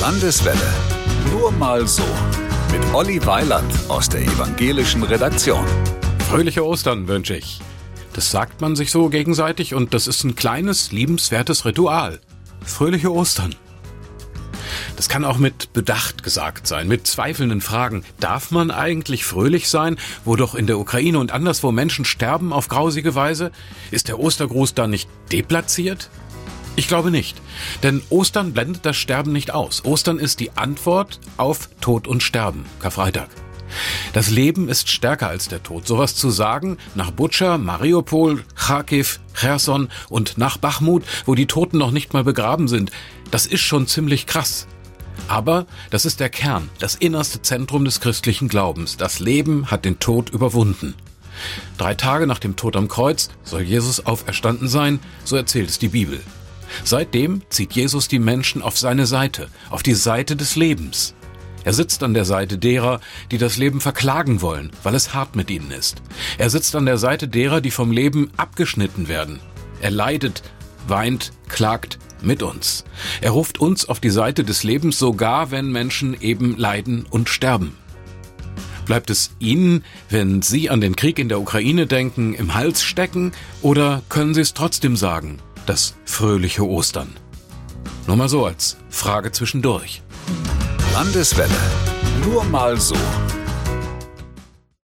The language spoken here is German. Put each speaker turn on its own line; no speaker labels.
Landeswelle. Nur mal so. Mit Olli Weiland aus der evangelischen Redaktion.
Fröhliche Ostern wünsche ich. Das sagt man sich so gegenseitig und das ist ein kleines, liebenswertes Ritual. Fröhliche Ostern. Das kann auch mit Bedacht gesagt sein, mit zweifelnden Fragen. Darf man eigentlich fröhlich sein, wo doch in der Ukraine und anderswo Menschen sterben auf grausige Weise? Ist der Ostergruß dann nicht deplatziert? Ich glaube nicht, denn Ostern blendet das Sterben nicht aus. Ostern ist die Antwort auf Tod und Sterben, Karfreitag. Das Leben ist stärker als der Tod. Sowas zu sagen nach Butscha, Mariupol, Charkiw, Cherson und nach Bachmut, wo die Toten noch nicht mal begraben sind, das ist schon ziemlich krass. Aber das ist der Kern, das innerste Zentrum des christlichen Glaubens. Das Leben hat den Tod überwunden. 3 Tage nach dem Tod am Kreuz soll Jesus auferstanden sein, so erzählt es die Bibel. Seitdem zieht Jesus die Menschen auf seine Seite, auf die Seite des Lebens. Er sitzt an der Seite derer, die das Leben verklagen wollen, weil es hart mit ihnen ist. Er sitzt an der Seite derer, die vom Leben abgeschnitten werden. Er leidet, weint, klagt mit uns. Er ruft uns auf die Seite des Lebens, sogar wenn Menschen eben leiden und sterben. Bleibt es Ihnen, wenn Sie an den Krieg in der Ukraine denken, im Hals stecken, oder können Sie es trotzdem sagen, das fröhliche Ostern? Nur mal so als Frage zwischendurch.
Landeswelle. Nur mal so.